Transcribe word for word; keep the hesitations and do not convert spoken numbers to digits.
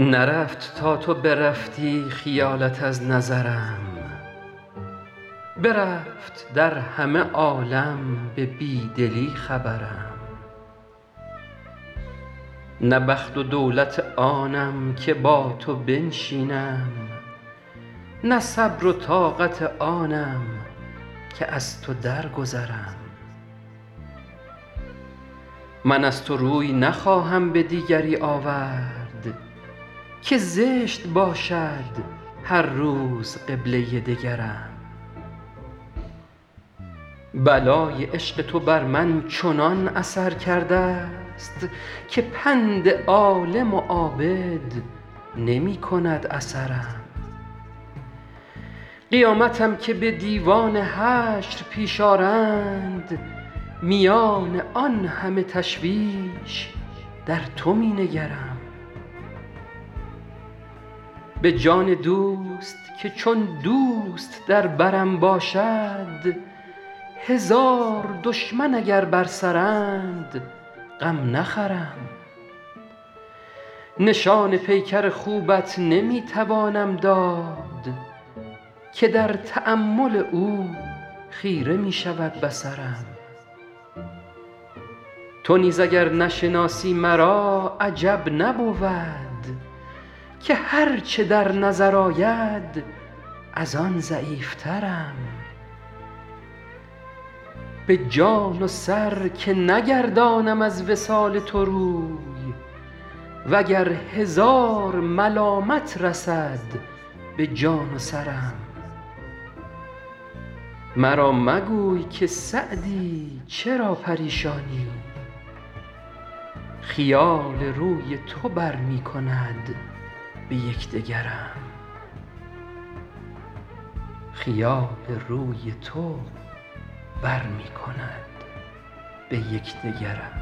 نرفت تا تو برفتی خیالت از نظرم، برفت در همه عالم به بی دلی خبرم. نه بخت و دولت آنم که با تو بنشینم، نه صبر و طاقت آنم که از تو درگذرم. من از تو روی نخواهم به دیگری آورد، که زشت باشد هر روز قبله دگرم. بلای عشق تو بر من چنان اثر کرده ست که پند عالم و عابد نمی کند اثرم. قیامتم که به دیوان حشر پیش آرند، میان آن همه تشویش در تو می نگرم. به جان دوست که چون دوست در برم باشد، هزار دشمن اگر بر سرند غم نخورم. نشان پیکر خوبت نمی توانم داد، که در تأمل او خیره می شود بصرم. تو نیز اگر نشناسی مرا عجب نبود، که هر چه در نظر آید از آن ضعیفترم. به جان و سر که نگردانم از وصال تو روی، وگر هزار ملامت رسد به جان و سرم. مرا مگوی که سعدی چرا پریشانی، خیال روی تو بر می کند به یکدگرم. خیال روی تو بر می کند به یکدگرم.